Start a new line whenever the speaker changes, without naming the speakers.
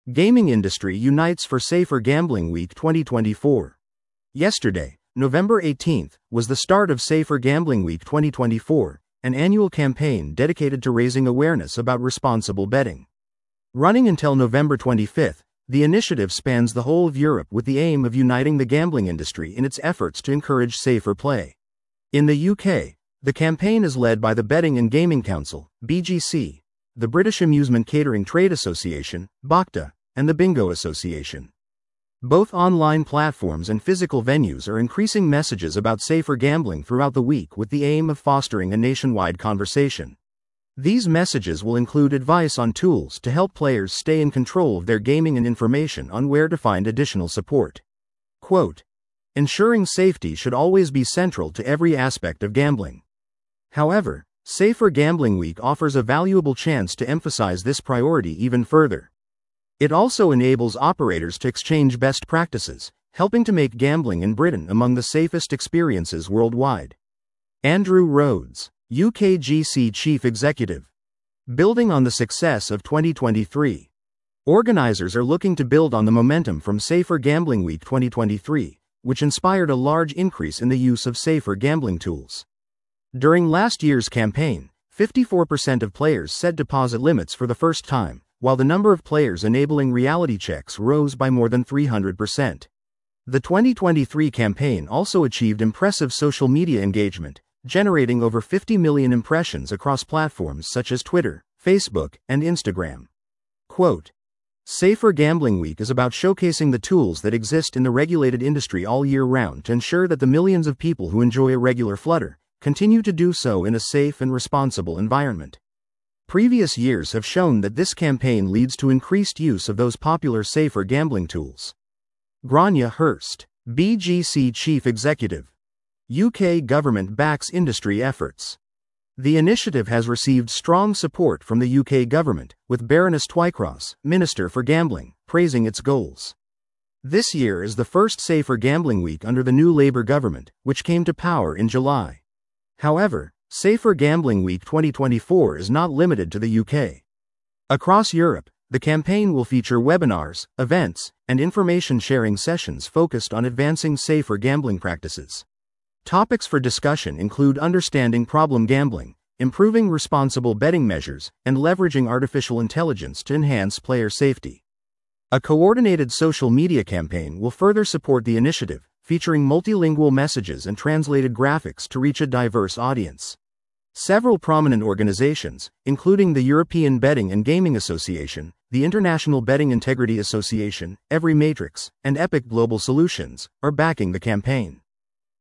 Gaming industry unites for Safer Gambling Week 2024. Yesterday, November 18th, was the start of Safer Gambling Week 2024, an annual campaign dedicated to raising awareness about responsible betting. Running until November 25th, the initiative spans the whole of Europe with the aim of uniting the gambling industry in its efforts to encourage safer play. In the UK, the campaign is led by the Betting and Gaming Council, BGC, the British Amusement Catering Trade Association, BACTA, and the Bingo Association. Both online platforms and physical venues are increasing messages about safer gambling throughout the week with the aim of fostering a nationwide conversation. These messages will include advice on tools to help players stay in control of their gaming and information on where to find additional support. Quote, "Ensuring safety should always be central to every aspect of gambling. However, Safer Gambling Week offers a valuable chance to emphasize this priority even further. It also enables operators to exchange best practices, helping to make gambling in Britain among the safest experiences worldwide." Andrew Rhodes, UKGC Chief Executive. Building on the success of 2023, organizers are looking to build on the momentum from Safer Gambling Week 2023, which inspired a large increase in the use of safer gambling tools. During last year's campaign, 54% of players set deposit limits for the first time, while the number of players enabling reality checks rose by more than 300%. The 2023 campaign also achieved impressive social media engagement, generating over 50 million impressions across platforms such as Twitter, Facebook, and Instagram. Quote, "Safer Gambling Week is about showcasing the tools that exist in the regulated industry all year round to ensure that the millions of people who enjoy a regular flutter continue to do so in a safe and responsible environment. Previous years have shown that this campaign leads to increased use of those popular safer gambling tools." Grania Hurst, BGC Chief Executive. UK government backs industry efforts. The initiative has received strong support from the UK government, with Baroness Twycross, Minister for Gambling, praising its goals. This year is the first Safer Gambling Week under the new Labour government, which came to power in July. However, Safer Gambling Week 2024 is not limited to the UK. Across Europe, the campaign will feature webinars, events, and information-sharing sessions focused on advancing safer gambling practices. Topics for discussion include understanding problem gambling, improving responsible betting measures, and leveraging artificial intelligence to enhance player safety. A coordinated social media campaign will further support the initiative, featuring multilingual messages and translated graphics to reach a diverse audience. Several prominent organizations, including the European Betting and Gaming Association, the International Betting Integrity Association, Every Matrix, and Epic Global Solutions, are backing the campaign.